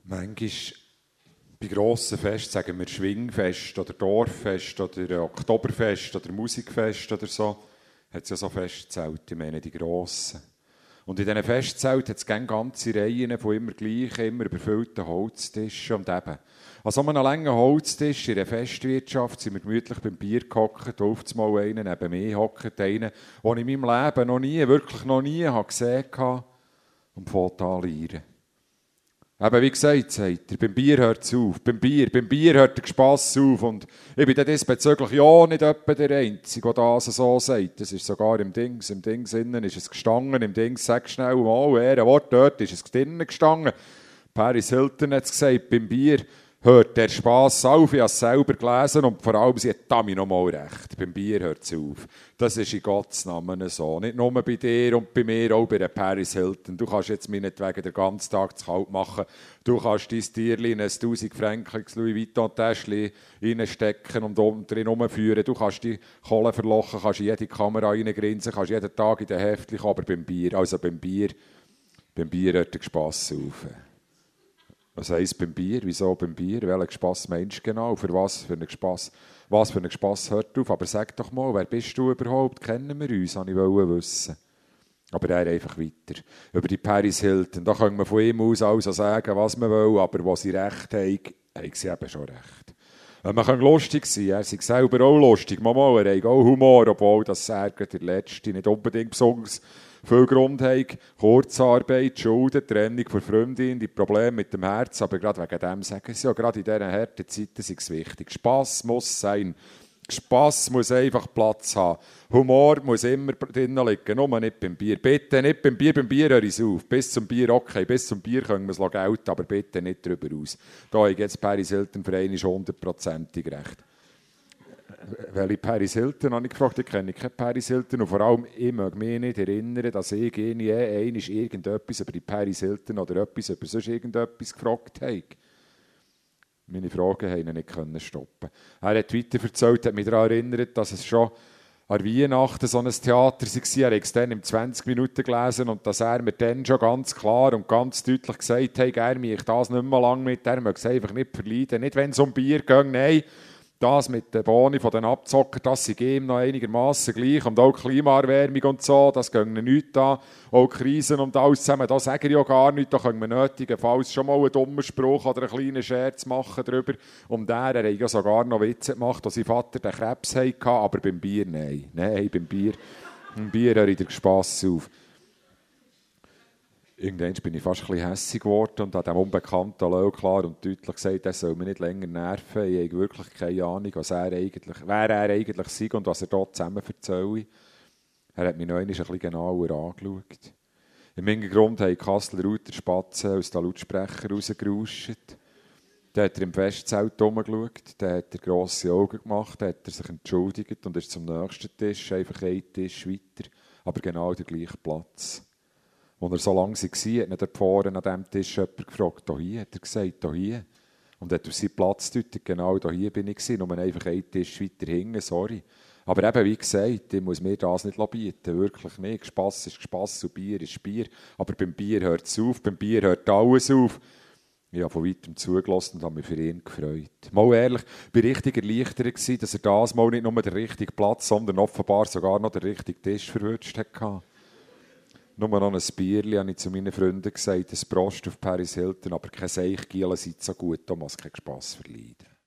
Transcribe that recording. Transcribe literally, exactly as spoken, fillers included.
Manchmal bei grossen Festen, sagen wir Schwingfest oder Dorffest oder Oktoberfest oder Musikfest oder so, hat es ja so Festzelte, ich meine die grossen. Und in diesen Festzelten hat es gerne ganze Reihen von immer gleichen, immer überfüllten Holztischen. Und eben, an so einem langen Holztisch in der Festwirtschaft sind wir gemütlich beim Bier gehockt, auf mal einen neben mir hockt, einen, den ich in meinem Leben noch nie, wirklich noch nie gesehen habe, und fängt an zu lernen. Eben, wie gesagt, sagt er, beim Bier hört es auf. Beim Bier, beim Bier hört der Spass auf. Und ich bin dann diesbezüglich ja nicht etwa der Einzige, der das so sagt. Das ist sogar im Dings. Im Dings innen ist es gestanden. Im Dings, sag schnell mal, ein Wort dort ist es drinnen gestanden. Paris Hilton hat es gesagt, beim Bier hört der Spass auf. Ich habe es selber gelesen und vor allem, sie hat damit noch mal recht. Beim Bier hört es auf. Das ist in Gottes Namen so. Nicht nur bei dir und bei mir, auch bei der Paris Hilton. Du kannst jetzt meinetwegen den ganzen Tag zu kalt machen. Du kannst dein Tierchen in ein tausend Franken Louis Vuitton-Täschchen reinstecken und unten drin rumführen. Du kannst die Kohle verlochen, kannst in jede Kamera reingrinsen, kannst jeden Tag in den Heftchen, aber beim Bier, also beim Bier, beim Bier hört der Spass auf. Was heisst beim Bier? Wieso beim Bier? Welchen Spass meinst du genau? Für was für einen Spass? Was für einen Spass hört auf? Aber sag doch mal, wer bist du überhaupt? Kennen wir uns? Wollte ich wissen. Aber er einfach weiter. Über die Paris Hilton. Da können wir von ihm aus also sagen, was wir wollen, aber wo sie recht haben, haben sie eben schon recht. Man kann lustig sein, er ist selber auch lustig. Mal, er hat auch Humor, obwohl das er der Letzte nicht unbedingt besonders viel Grund hat. Kurzarbeit, Schulden, Trennung von Freundin, die Probleme mit dem Herz. Aber gerade wegen dem sagen sie ja, gerade in diesen harten Zeiten ist es wichtig. Spass muss sein. Spass muss einfach Platz haben. Humor muss immer drinnen liegen, nur nicht beim Bier. Bitte nicht beim Bier, beim Bier höre ich es auf. Bis zum Bier, okay, bis zum Bier können wir es gelten, aber bitte nicht darüber aus. Da habe ich jetzt Paris Hilton für einen hundertprozentig recht. Welche Paris Hilton, habe ich gefragt, ich kenne keine Paris Hilton und vor allem, ich mag mich nicht erinnern, dass ich je einmal irgendetwas über die Paris Hilton oder etwas über sonst irgendetwas gefragt habe. Meine Fragen haben ihn nicht stoppen. Er hat weiter erzählt, hat mich daran erinnert, dass es schon an Weihnachten so ein Theater war. Er hat es dann in zwanzig Minuten gelesen und dass er mir dann schon ganz klar und ganz deutlich gesagt hat, er mich das nicht mehr lange mit, er mag es einfach nicht verleiden. Nicht, wenn es um Bier geht, nein. Das mit den Boni von den Abzockern, das sind ihm noch einigermaßen gleich. Und auch Klimaerwärmung und so, das gehen nichts an. Auch Krisen und alles zusammen, da sage ich ja gar nichts. Da können wir nötigenfalls schon mal einen dummen Spruch oder einen kleinen Scherz machen darüber. Und der, er hat ja sogar noch Witze gemacht, dass sein Vater den Krebs hatte, aber beim Bier nein. Nein, beim Bier, beim Bier höre ich den Spass auf. Irgendwann bin ich fast ein bisschen hässig geworden und habe dem Unbekannten auch klar und deutlich gesagt, er soll mich nicht länger nerven. Ich habe wirklich keine Ahnung, was er eigentlich, wer er eigentlich sei und was er dort zusammen erzähle. Er hat mich noch einmal ein bisschen genauer angeschaut. Im Hintergrund haben Kasseler Rauter Spatzen aus den Lautsprecher rausgerauscht. Dann hat er im Festzelt herumgeschaut, dann hat er grosse Augen gemacht, dann hat er sich entschuldigt und ist zum nächsten Tisch, einfach einen Tisch weiter, aber genau der gleiche Platz. Als er so lange war, hat er dort vorne an diesem Tisch jemand gefragt, hier, hat er gesagt, hier. Und hat auf seinen Platz gedeutet, genau hier bin ich, nur einfach einen Tisch weiter hinten, sorry. Aber eben, wie gesagt, ich muss mir das nicht bieten, wirklich nicht. Spass ist Spass und Bier ist Bier. Aber beim Bier hört es auf, beim Bier hört alles auf. Ich habe von weitem zugelassen und habe mich für ihn gefreut. Mal ehrlich, ich war richtig erleichtert, dass er das mal nicht nur den richtigen Platz, sondern offenbar sogar noch den richtigen Tisch verwünscht hatte. Nur noch ein Bierchen, habe ich zu meinen Freunden gesagt, ein Prost auf Paris Hilton, aber kein Seichgielen sei so gut, da muss keinen Spass verleiden.